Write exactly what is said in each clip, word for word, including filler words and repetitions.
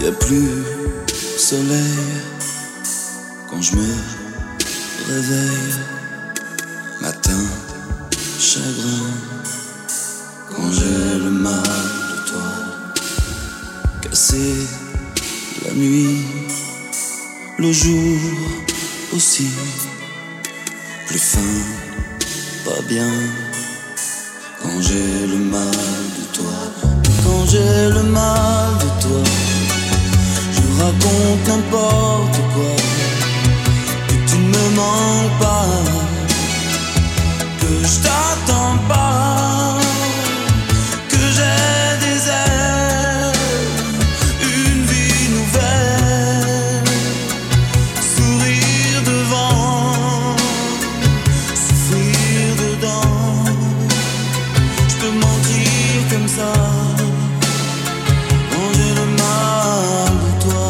y a plus soleil quand je me réveille. Matin, chagrin, quand j'ai le mal de toi. Cassé la nuit, le jour aussi. Plus fin, pas bien, quand j'ai le mal de toi. Quand j'ai le mal de toi, je raconte n'importe quoi. Que tu ne me manques pas, que je t'attends pas, que j'ai des ailes, une vie nouvelle, sourire devant, souffrir dedans. Je peux mentir comme ça quand j'ai le mal de toi.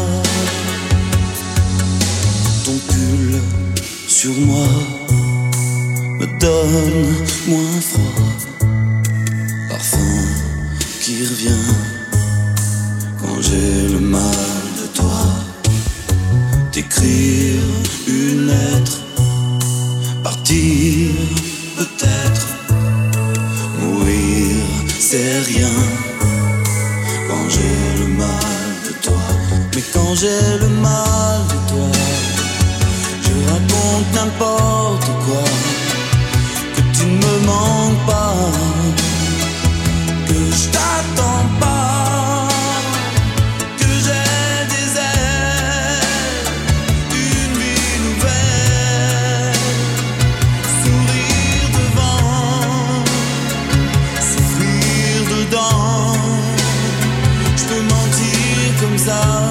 Ton pull sur moi me donne moins froid, parfum qui revient quand j'ai le mal de toi. T'écrire une lettre, partir peut-être, mourir c'est rien quand j'ai le mal de toi. Mais quand j'ai le mal de toi, je raconte n'importe quoi. Tu ne me manques pas, que je t'attends pas, que j'ai des ailes, une vie nouvelle, sourire devant, souffrir dedans. Je peux mentir comme ça